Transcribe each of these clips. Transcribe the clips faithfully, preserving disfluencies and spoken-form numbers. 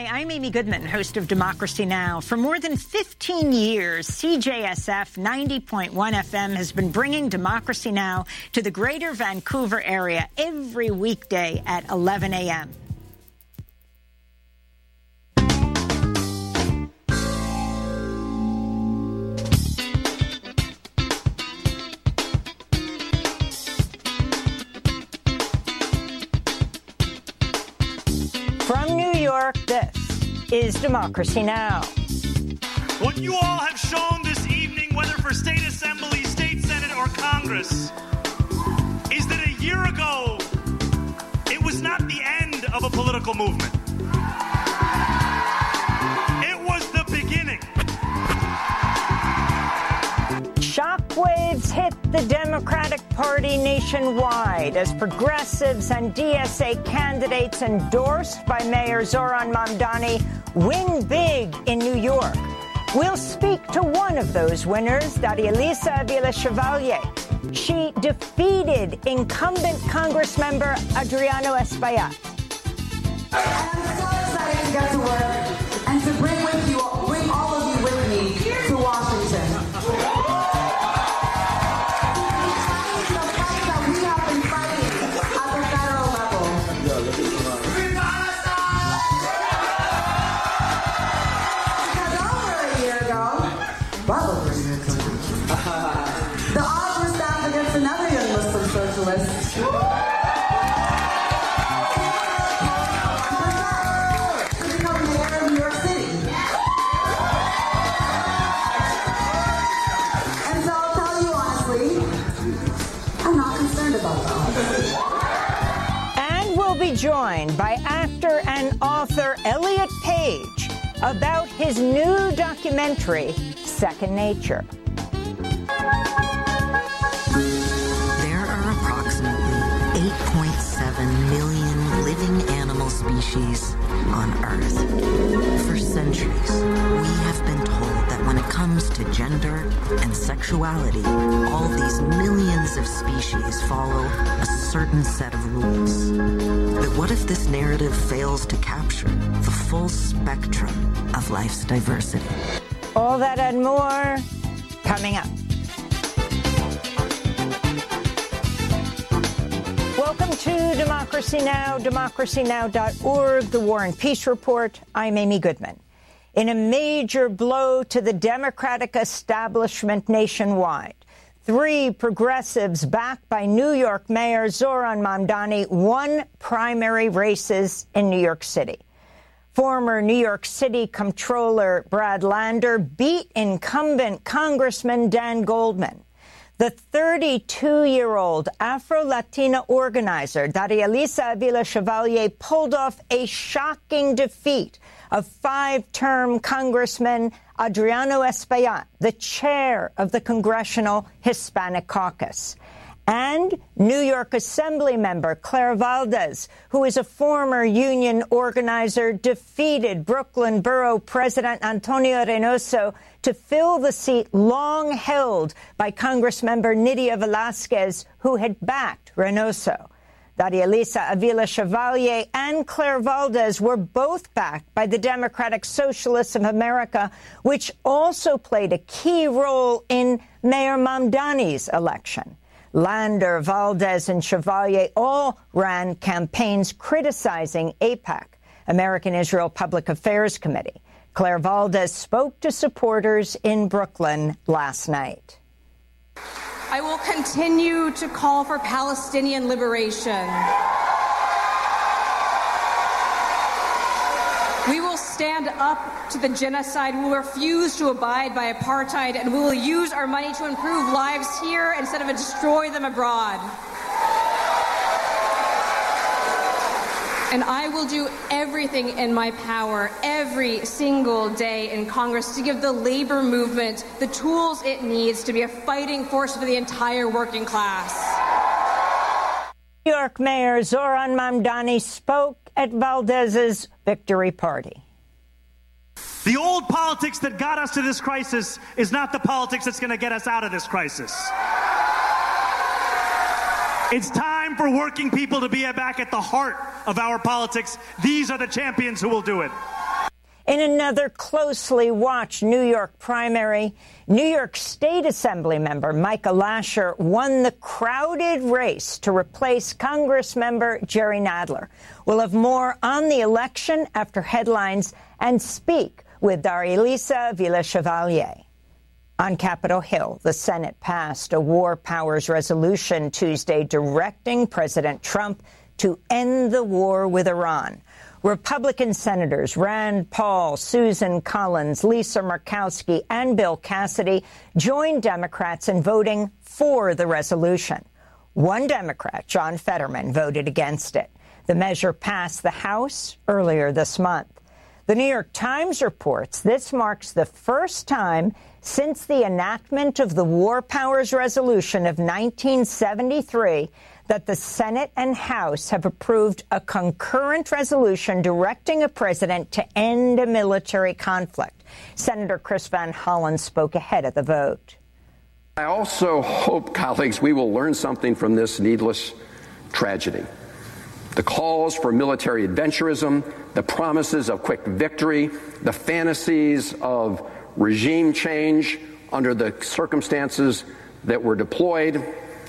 I'm Amy Goodman, host of Democracy Now! For more than fifteen years, C J S F ninety point one F M has been bringing Democracy Now! To the greater Vancouver area every weekday at eleven a m From New York, this is Democracy Now! What you all have shown this evening, whether for State Assembly, State Senate, or Congress, is that a year ago, it was not the end of a political movement. It was the beginning. Shockwaves hit the Democratic Party nationwide as progressives and D S A candidates endorsed by Mayor Zoran Mamdani win big in New York. We'll speak to one of those winners, Darialisa Avila Chevalier. She defeated incumbent Congressmember Adriano Espaillat. I'm so excited to get to work and to bring with you, bring all of you with me to Washington. Joined by actor and author Elliot Page about his new documentary, Second Nature. There are approximately eight point seven million living animal species on Earth. For centuries, we have been told that when it comes to gender and sexuality, all these millions of species follow a certain set of rules. But what if this narrative fails to capture the full spectrum of life's diversity? All that and more coming up. Welcome to Democracy Now!, democracy now dot org, the War and Peace Report. I'm Amy Goodman. In a major blow to the Democratic establishment nationwide, three progressives backed by New York Mayor Zoran Mamdani won primary races in New York City. Former New York City Comptroller Brad Lander beat incumbent Congressman Dan Goldman. The thirty-two-year-old Afro-Latina organizer Darialisa Avila Chevalier pulled off a shocking defeat of five-term Congressman Adriano Espaillat, the chair of the Congressional Hispanic Caucus. And New York Assembly member Claire Valdez, who is a former union organizer, defeated Brooklyn Borough President Antonio Reynoso to fill the seat long held by Congressmember Nydia Velázquez, who had backed Reynoso. Darialisa Avila Chevalier and Claire Valdez were both backed by the Democratic Socialists of America, which also played a key role in Mayor Mamdani's election. Lander, Valdez, and Chevalier all ran campaigns criticizing AIPAC, American Israel Public Affairs Committee. Claire Valdez spoke to supporters in Brooklyn last night. I will continue to call for Palestinian liberation. We will stand up to the genocide. We will refuse to abide by apartheid, and we will use our money to improve lives here instead of destroy them abroad. And I will do everything in my power every single day in Congress to give the labor movement the tools it needs to be a fighting force for the entire working class. New York Mayor Zoran Mamdani spoke at Valdez's victory party. The old politics that got us to this crisis is not the politics that's going to get us out of this crisis. It's time for working people to be back at the heart of our politics. These are the champions who will do it. In another closely watched New York primary, New York State Assembly member Michael Lasher won the crowded race to replace Congressmember Jerry Nadler. We'll have more on the election after headlines and speak with Darialisa Villa-Chevalier. On Capitol Hill, the Senate passed a war powers resolution Tuesday directing President Trump to end the war with Iran. Republican Senators Rand Paul, Susan Collins, Lisa Murkowski, and Bill Cassidy joined Democrats in voting for the resolution. One Democrat, John Fetterman, voted against it. The measure passed the House earlier this month. The New York Times reports this marks the first time since the enactment of the War Powers Resolution of nineteen seventy-three that the Senate and House have approved a concurrent resolution directing a president to end a military conflict. Senator Chris Van Hollen spoke ahead of the vote. I also hope, colleagues, we will learn something from this needless tragedy. The calls for military adventurism, the promises of quick victory, the fantasies of regime change under the circumstances that were deployed,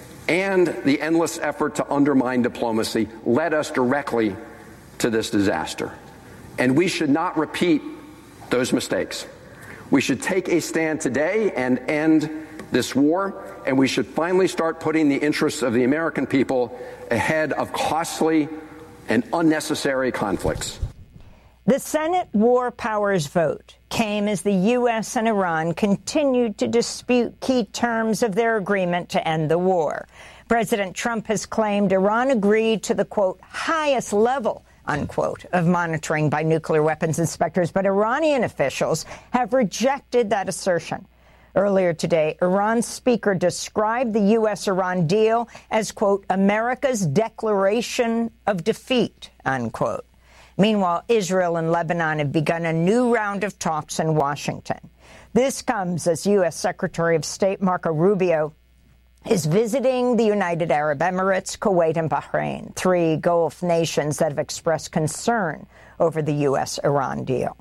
and the endless effort to undermine diplomacy led us directly to this disaster. And we should not repeat those mistakes. We should take a stand today and end this war, and we should finally start putting the interests of the American people ahead of costly and unnecessary conflicts. The Senate war powers vote came as the U S and Iran continued to dispute key terms of their agreement to end the war. President Trump has claimed Iran agreed to the, quote, highest level, unquote, of monitoring by nuclear weapons inspectors, but Iranian officials have rejected that assertion. Earlier today, Iran's speaker described the U S Iran deal as, quote, America's declaration of defeat, unquote. Meanwhile, Israel and Lebanon have begun a new round of talks in Washington. This comes as U S Secretary of State Marco Rubio is visiting the United Arab Emirates, Kuwait, and Bahrain, three Gulf nations that have expressed concern over the U S Iran deal.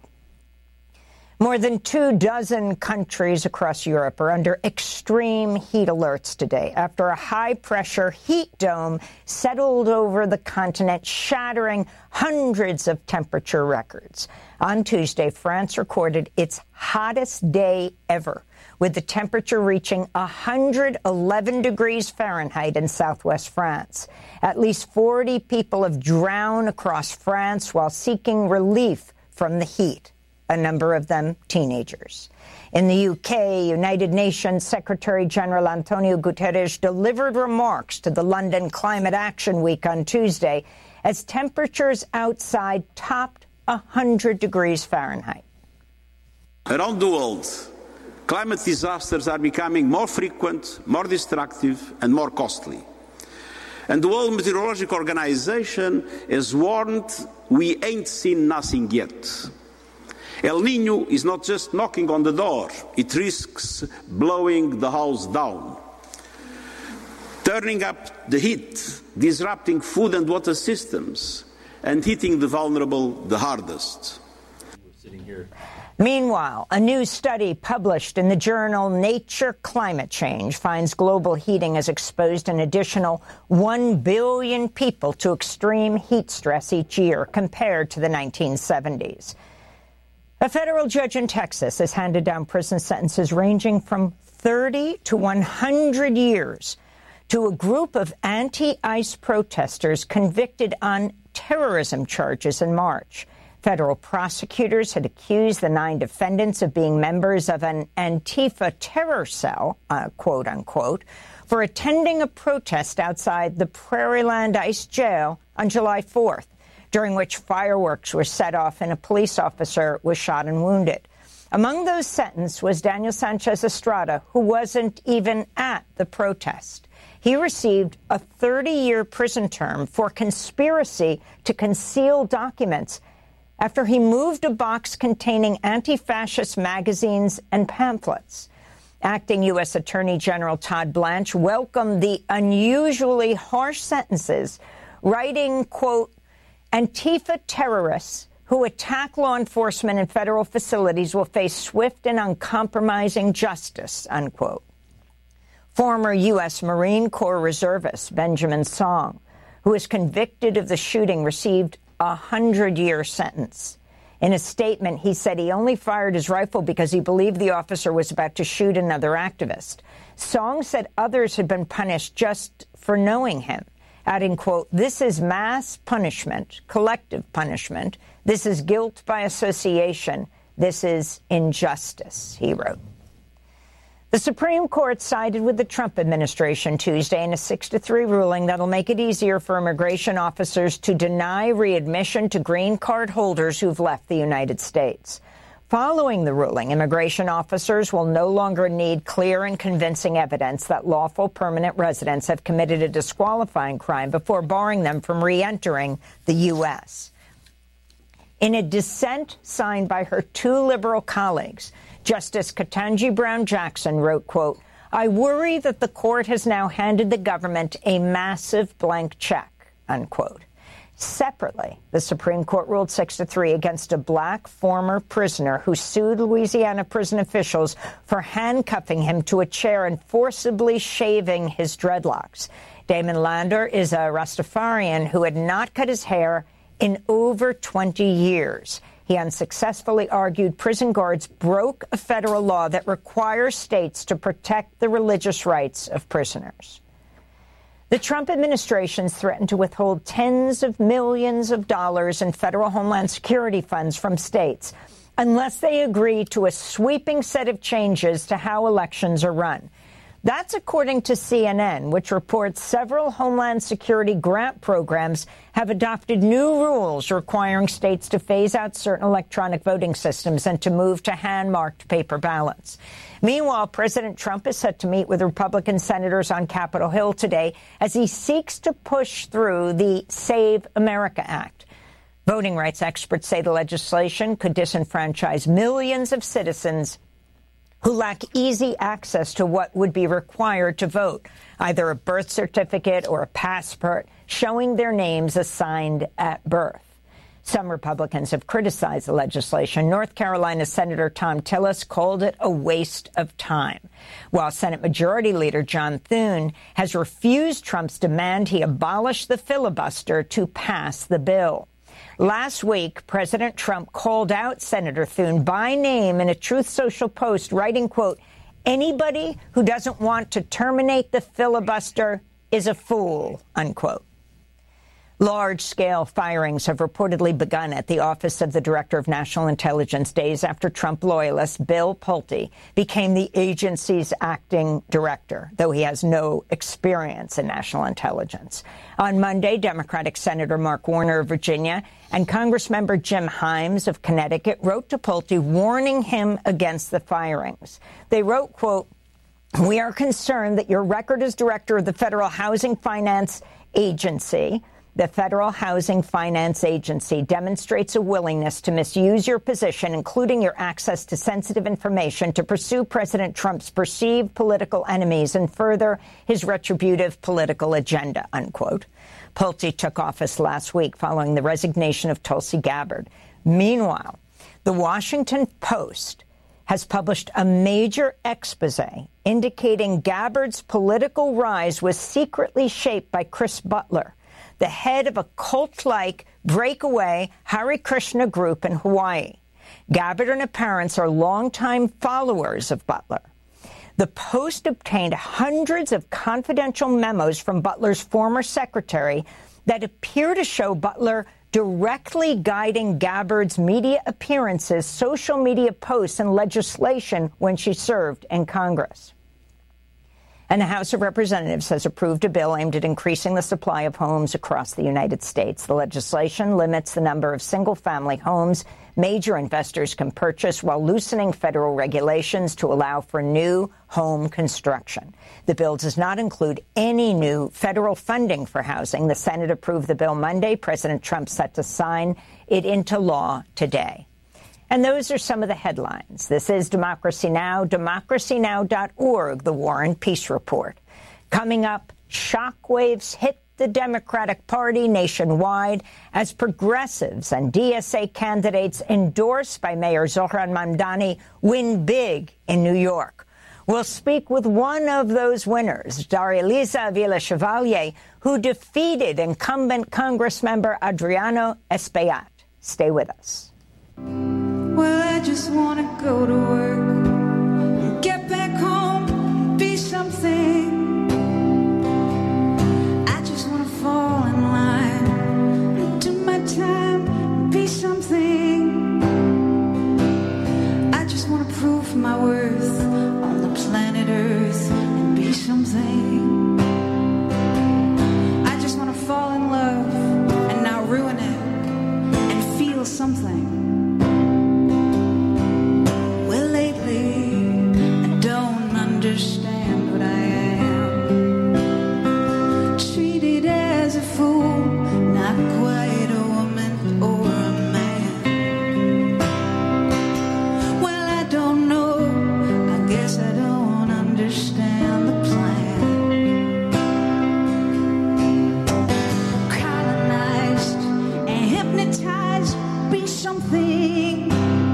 More than two dozen countries across Europe are under extreme heat alerts today after a high-pressure heat dome settled over the continent, shattering hundreds of temperature records. On Tuesday, France recorded its hottest day ever, with the temperature reaching one hundred eleven degrees Fahrenheit in southwest France. At least forty people have drowned across France while seeking relief from the heat, a number of them teenagers. In the U K, United Nations Secretary General Antonio Guterres delivered remarks to the London Climate Action Week on Tuesday as temperatures outside topped one hundred degrees Fahrenheit. Around the world, climate disasters are becoming more frequent, more destructive, and more costly. And the World Meteorological Organization has warned we ain't seen nothing yet. El Niño is not just knocking on the door, it risks blowing the house down, turning up the heat, disrupting food and water systems, and hitting the vulnerable the hardest. Meanwhile, a new study published in the journal Nature Climate Change finds global heating has exposed an additional one billion people to extreme heat stress each year compared to the nineteen seventies. A federal judge in Texas has handed down prison sentences ranging from thirty to one hundred years to a group of anti-ICE protesters convicted on terrorism charges in March. Federal prosecutors had accused the nine defendants of being members of an Antifa terror cell, uh, quote unquote, for attending a protest outside the Prairieland ICE jail on July fourth. During which fireworks were set off and a police officer was shot and wounded. Among those sentenced was Daniel Sanchez Estrada, who wasn't even at the protest. He received a thirty-year prison term for conspiracy to conceal documents after he moved a box containing anti-fascist magazines and pamphlets. Acting U S Attorney General Todd Blanche welcomed the unusually harsh sentences, writing, quote, Antifa terrorists who attack law enforcement and federal facilities will face swift and uncompromising justice, unquote. Former U S Marine Corps reservist Benjamin Song, who was convicted of the shooting, received a hundred-year sentence. In a statement, he said he only fired his rifle because he believed the officer was about to shoot another activist. Song said others had been punished just for knowing him, adding, quote, "This is mass punishment, collective punishment. This is guilt by association. This is injustice," he wrote. The Supreme Court sided with the Trump administration Tuesday in a six to three ruling that'll make it easier for immigration officers to deny readmission to green card holders who've left the United States. Following the ruling, immigration officers will no longer need clear and convincing evidence that lawful permanent residents have committed a disqualifying crime before barring them from re-entering the U S. In a dissent signed by her two liberal colleagues, Justice Ketanji Brown Jackson wrote, quote, "I worry that the court has now handed the government a massive blank check," unquote. Separately, the Supreme Court ruled six to three against a black former prisoner who sued Louisiana prison officials for handcuffing him to a chair and forcibly shaving his dreadlocks. Damon Lander is a Rastafarian who had not cut his hair in over twenty years. He unsuccessfully argued prison guards broke a federal law that requires states to protect the religious rights of prisoners. The Trump administration's threatened to withhold tens of millions of dollars in federal Homeland Security funds from states unless they agree to a sweeping set of changes to how elections are run. That's according to C N N, which reports several Homeland Security grant programs have adopted new rules requiring states to phase out certain electronic voting systems and to move to hand-marked paper ballots. Meanwhile, President Trump is set to meet with Republican senators on Capitol Hill today as he seeks to push through the Save America Act. Voting rights experts say the legislation could disenfranchise millions of citizens who lack easy access to what would be required to vote, either a birth certificate or a passport showing their names assigned at birth. Some Republicans have criticized the legislation. North Carolina Senator Thom Tillis called it a waste of time, while Senate Majority Leader John Thune has refused Trump's demand he abolish the filibuster to pass the bill. Last week, President Trump called out Senator Thune by name in a Truth Social post, writing, quote, "Anybody who doesn't want to terminate the filibuster is a fool," unquote. Large-scale firings have reportedly begun at the Office of the Director of National Intelligence days after Trump loyalist Bill Pulte became the agency's acting director, though he has no experience in national intelligence. On Monday, Democratic Senator Mark Warner of Virginia and Congressmember Jim Himes of Connecticut wrote to Pulte warning him against the firings. They wrote, quote, "We are concerned that your record as director of the Federal Housing Finance Agency The Federal Housing Finance Agency demonstrates a willingness to misuse your position, including your access to sensitive information, to pursue President Trump's perceived political enemies and further his retributive political agenda," unquote. Pulte took office last week following the resignation of Tulsi Gabbard. Meanwhile, the Washington Post has published a major expose indicating Gabbard's political rise was secretly shaped by Chris Butler, the head of a cult-like breakaway Hare Krishna group in Hawaii. Gabbard and her parents are longtime followers of Butler. The Post obtained hundreds of confidential memos from Butler's former secretary that appear to show Butler directly guiding Gabbard's media appearances, social media posts, and legislation when she served in Congress. And the House of Representatives has approved a bill aimed at increasing the supply of homes across the United States. The legislation limits the number of single-family homes major investors can purchase while loosening federal regulations to allow for new home construction. The bill does not include any new federal funding for housing. The Senate approved the bill Monday. President Trump set to sign it into law today. And those are some of the headlines. This is Democracy Now!, democracy now dot org, the War and Peace Report. Coming up, shockwaves hit the Democratic Party nationwide as progressives and D S A candidates endorsed by Mayor Zohran Mamdani win big in New York. We'll speak with one of those winners, Darya-Liza Avila-Chevalier, who defeated incumbent Congressmember Adriano Espaillat. Stay with us. Well, I just want to go to work, get back home, be something. I just want to fall in line, do my time, be something. I just want to prove my worth on the planet Earth and be something. I just want to fall in love and not ruin it and feel something. Understand what I am. Treated as a fool, not quite a woman or a man. Well, I don't know, I guess I don't understand the plan. Colonized and hypnotized, be something.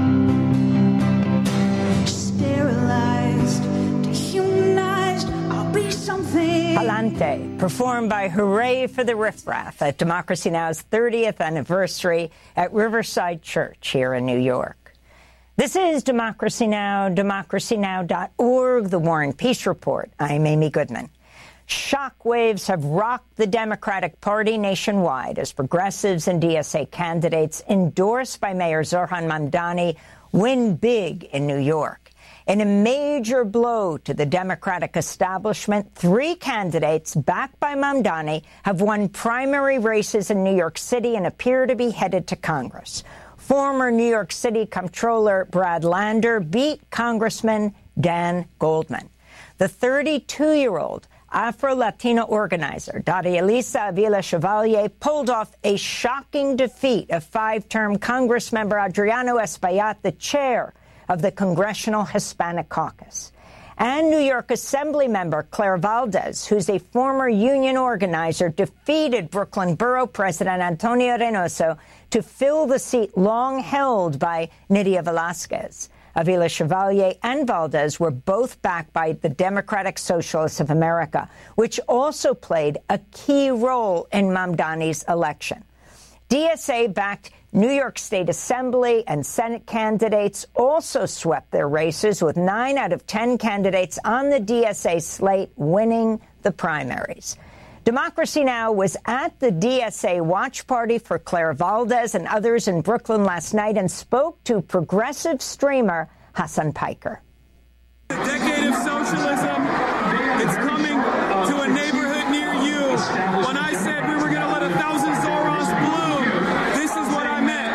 Sterilized, dehumanized, I'll be something. Palante, performed by Hooray for the Riff Raff at Democracy Now!'s thirtieth anniversary at Riverside Church here in New York. This is Democracy Now!, democracy now dot org, the War and Peace Report. I'm Amy Goodman. Shockwaves have rocked the Democratic Party nationwide as progressives and D S A candidates endorsed by Mayor Zohran Mamdani win big in New York. In a major blow to the Democratic establishment, three candidates backed by Mamdani have won primary races in New York City and appear to be headed to Congress. Former New York City Comptroller Brad Lander beat Congressman Dan Goldman. The thirty-two-year-old Afro-Latino organizer Darya-Liza Avila-Chevalier pulled off a shocking defeat of five-term Congressmember Adriano Espaillat, the chair of the Congressional Hispanic Caucus. And New York Assembly member Claire Valdez, who's a former union organizer, defeated Brooklyn Borough President Antonio Reynoso to fill the seat long held by Nydia Velázquez. Avila-Chevalier and Valdez were both backed by the Democratic Socialists of America, which also played a key role in Mamdani's election. D S A-backed New York State Assembly and Senate candidates also swept their races, with nine out of ten candidates on the D S A slate winning the primaries. Democracy Now! Was at the D S A watch party for Claire Valdez and others in Brooklyn last night and spoke to progressive streamer Hassan Piker. The decade of socialism, it's coming to a neighborhood near you. When I said we were going to let a thousand Zorros bloom, this is what I meant.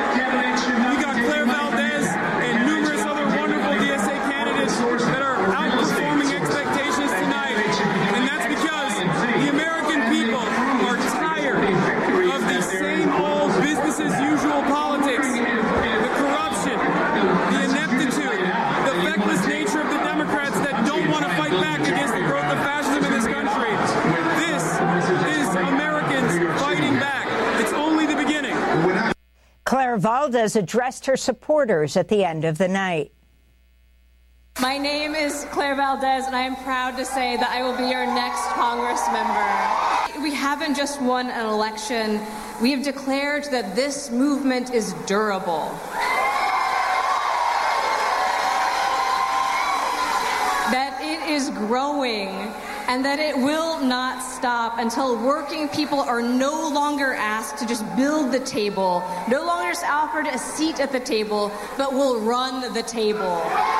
We got Claire Valdez and numerous other wonderful D S A candidates that are outperforming expectations tonight. And that's because the American people are tired of the same old business as usual politics, the corruption, the ineptitude, the feckless nature of the Democrats that don't want to fight back against the growth of fascism in this country. This is Americans fighting back. It's only the beginning. Claire Valdez addressed her supporters at the end of the night. My name is Claire Valdez, and I am proud to say that I will be your next Congress member. We haven't just won an election. We have declared that this movement is durable. That it is growing, and that it will not stop until working people are no longer asked to just build the table, no longer just offered a seat at the table, but will run the table.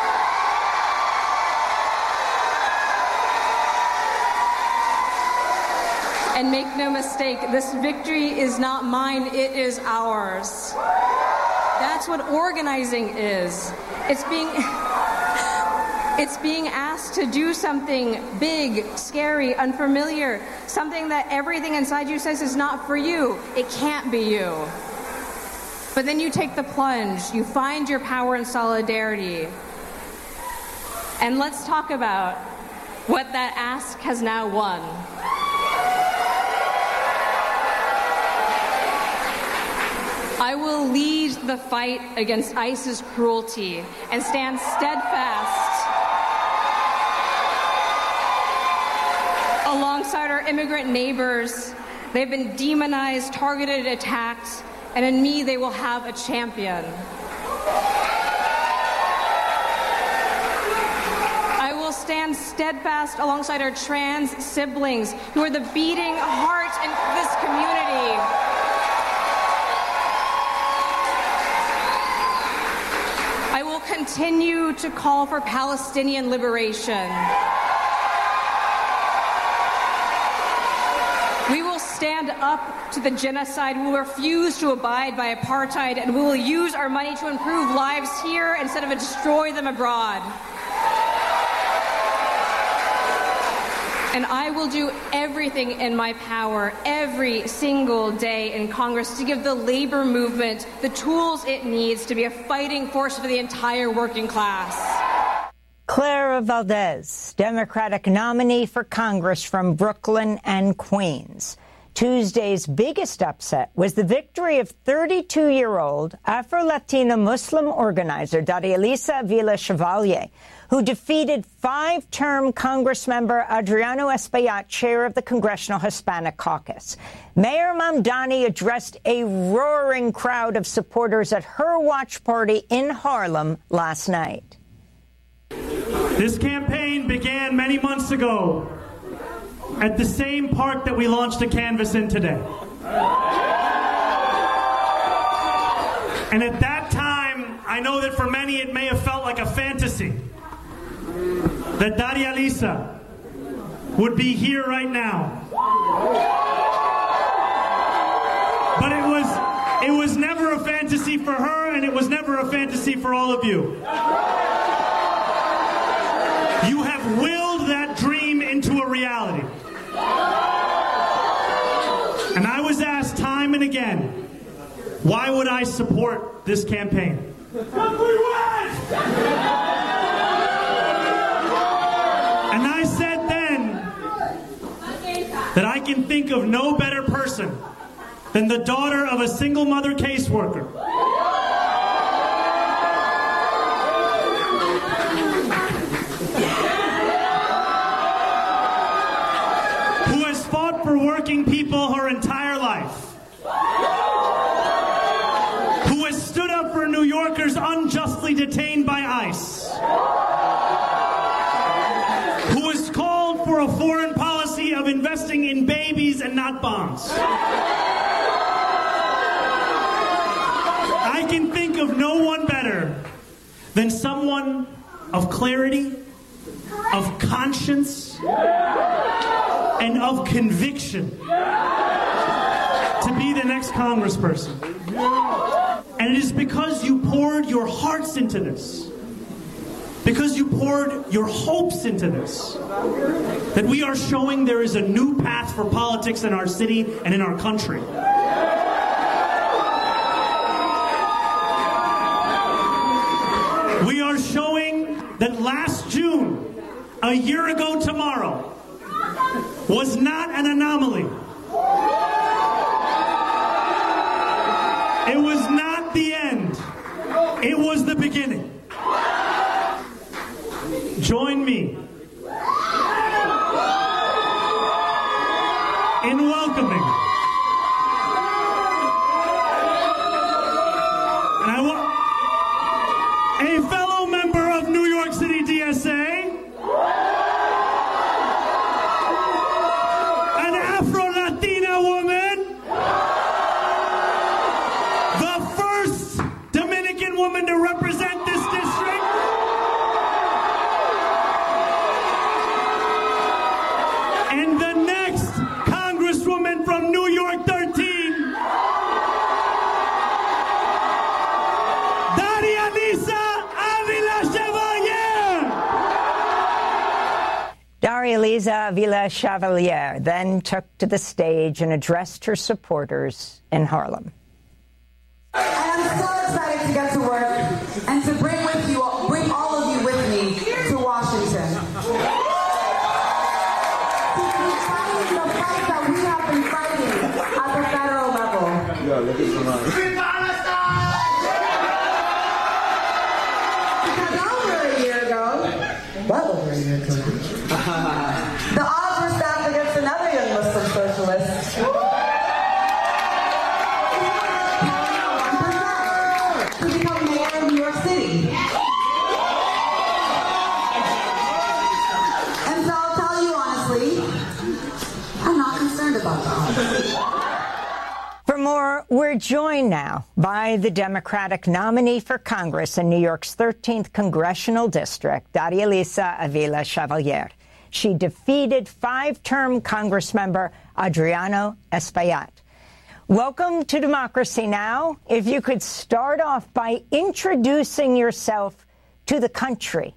And make no mistake, this victory is not mine, it is ours. That's what organizing is. It's being... It's being asked to do something big, scary, unfamiliar, something that everything inside you says is not for you. It can't be you. But then you take the plunge, you find your power and solidarity. And let's talk about what that ask has now won. I will lead the fight against ICE's cruelty and stand steadfast alongside our immigrant neighbors. They've been demonized, targeted, attacked, and in me they will have a champion. I will stand steadfast alongside our trans siblings who are the beating heart in this community. I will continue to call for Palestinian liberation. We will stand up to the genocide. We will refuse to abide by apartheid, and we will use our money to improve lives here instead of destroy them abroad. And I will do everything in my power every single day in Congress to give the labor movement the tools it needs to be a fighting force for the entire working class. Clara Valdez, Democratic nominee for Congress from Brooklyn and Queens. Tuesday's biggest upset was the victory of thirty-two-year-old Afro-Latina Muslim organizer Daria Lisa Avila Chevalier, who defeated five-term Congressmember Adriano Espaillat, chair of the Congressional Hispanic Caucus. Mayor Mamdani addressed a roaring crowd of supporters at her watch party in Harlem last night. This campaign began many months ago at the same park that we launched a canvas in today. And at that time, I know that for many it may have felt like a fantasy that Daria Lisa would be here right now. But it was, it was never a fantasy for her, and it was never a fantasy for all of you. You have willed that dream into a reality. And I was asked time and again, why would I support this campaign? And I said then that I can think of no better person than the daughter of a single mother caseworker who has fought for working people her entire life, who has stood up for New Yorkers unjustly detained by ICE, who has called for a foreign policy of investing in babies and not bombs. I can think of no one better than someone of clarity, of conscience, and of conviction to be the next congressperson. And it is because you poured your hearts into this, because you poured your hopes into this, that we are showing there is a new path for politics in our city and in our country. We are showing that last June, a year ago tomorrow, was not an anomaly. It was not the end. It was the beginning. Join me in welcoming. And I want a fellow member of New York City D S A, an Afro-Latina woman, the first Dominican woman to represent this district, and the next Congresswoman from New York thirteen, Daria Lisa Avila Chevalier. Daria Lisa Avila Chevalier then took to the stage and addressed her supporters in Harlem. And I'm so excited to get to work and to bring with you, bring all of you with me to Washington. To be fighting the fight that we have been fighting at the federal level. That was very good. The odds were stacked against another young Muslim socialist. To become mayor of New York City. And so I'll tell you honestly, I'm not concerned about that. For more, we're joined now by the Democratic nominee for Congress in New York's thirteenth Congressional District, Darialisa Avila Chevalier. She defeated five-term Congressmember Adriano Espaillat. Welcome to Democracy Now! If you could start off by introducing yourself to the country.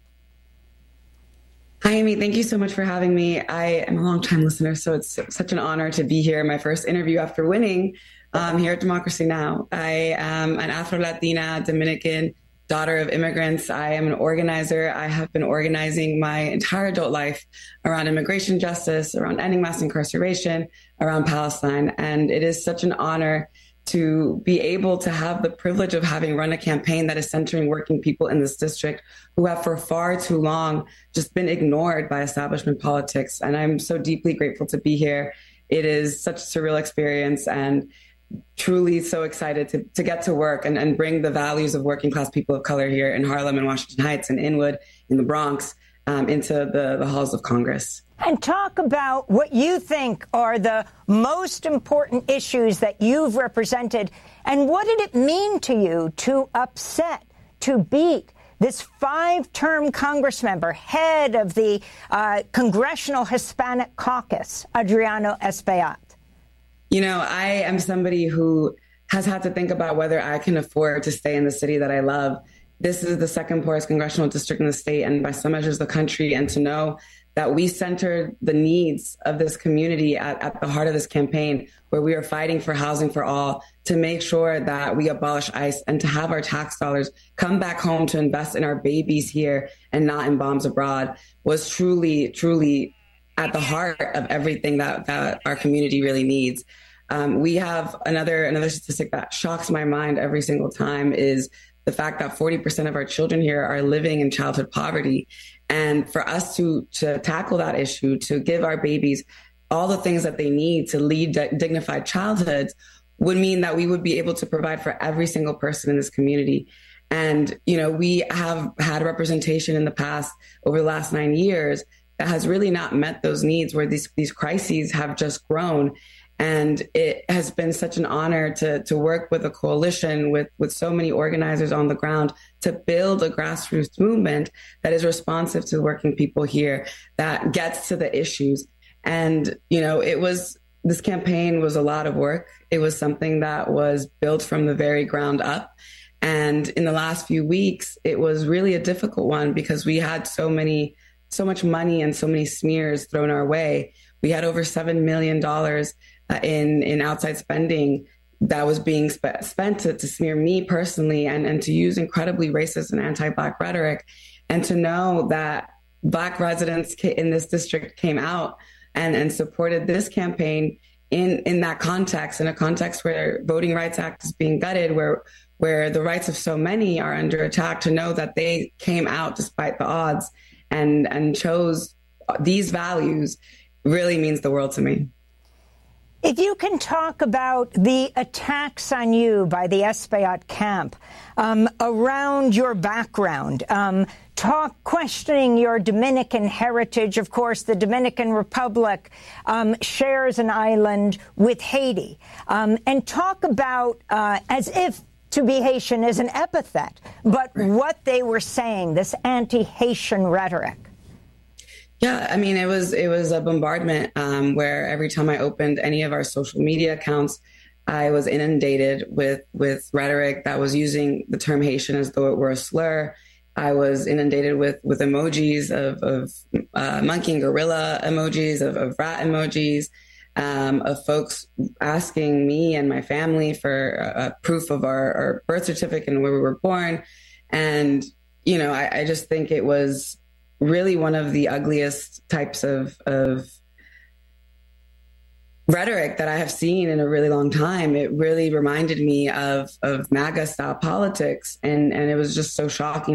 Hi, Amy. Thank you so much for having me. I am a longtime listener, so it's such an honor to be here. My first interview after winning um, here at Democracy Now! I am an Afro-Latina Dominican daughter of immigrants. I am an organizer. I have been organizing my entire adult life around immigration justice, around ending mass incarceration, around Palestine. And it is such an honor to be able to have the privilege of having run a campaign that is centering working people in this district who have for far too long just been ignored by establishment politics. And I'm so deeply grateful to be here. It is such a surreal experience and truly so excited to, to get to work and, and bring the values of working class people of color here in Harlem and Washington Heights and Inwood in the Bronx um, into the, the halls of Congress. And talk about what you think are the most important issues that you've represented. And what did it mean to you to upset, to beat this five-term Congress member, head of the uh, Congressional Hispanic Caucus, Adriano Espaillat? You know, I am somebody who has had to think about whether I can afford to stay in the city that I love. This is the second poorest congressional district in the state and by some measures the country. And to know that we centered the needs of this community at, at the heart of this campaign, where we are fighting for housing for all, to make sure that we abolish ICE and to have our tax dollars come back home to invest in our babies here and not in bombs abroad, was truly, truly at the heart of everything that, that our community really needs. Um, we have another another statistic that shocks my mind every single time is the fact that forty percent of our children here are living in childhood poverty. And for us to, to tackle that issue, to give our babies all the things that they need to lead dignified childhoods would mean that we would be able to provide for every single person in this community. And, you know, we have had representation in the past over the last nine years that has really not met those needs, where these, these crises have just grown. And it has been such an honor to, to work with a coalition with, with so many organizers on the ground to build a grassroots movement that is responsive to working people here, that gets to the issues. And, you know, it was, this campaign was a lot of work. It was something that was built from the very ground up. And in the last few weeks, it was really a difficult one because we had so many, so much money and so many smears thrown our way. We had over seven million dollars uh, in, in outside spending that was being sp- spent to, to smear me personally and, and to use incredibly racist and anti-Black rhetoric. And to know that Black residents in this district came out and, and supported this campaign in, in that context, in a context where Voting Rights Act is being gutted, where where the rights of so many are under attack, to know that they came out despite the odds and, and chose these values really means the world to me. If you can talk about the attacks on you by the Espaillat camp um, around your background, um, talk questioning your Dominican heritage. Of course, the Dominican Republic um, shares an island with Haiti, um, and talk about uh, as if to be Haitian is an epithet, but what they were saying, this anti-Haitian rhetoric. Yeah, I mean, it was it was a bombardment um, where every time I opened any of our social media accounts, I was inundated with with rhetoric that was using the term Haitian as though it were a slur. I was inundated with with emojis of, of uh, monkey and gorilla emojis, of, of rat emojis, um, of folks asking me and my family for uh, proof of our, our birth certificate and where we were born. And, you know, I, I just think it was really one of the ugliest types of, of rhetoric that I have seen in a really long time. It really reminded me of, of MAGA style politics. And, and it was just so shocking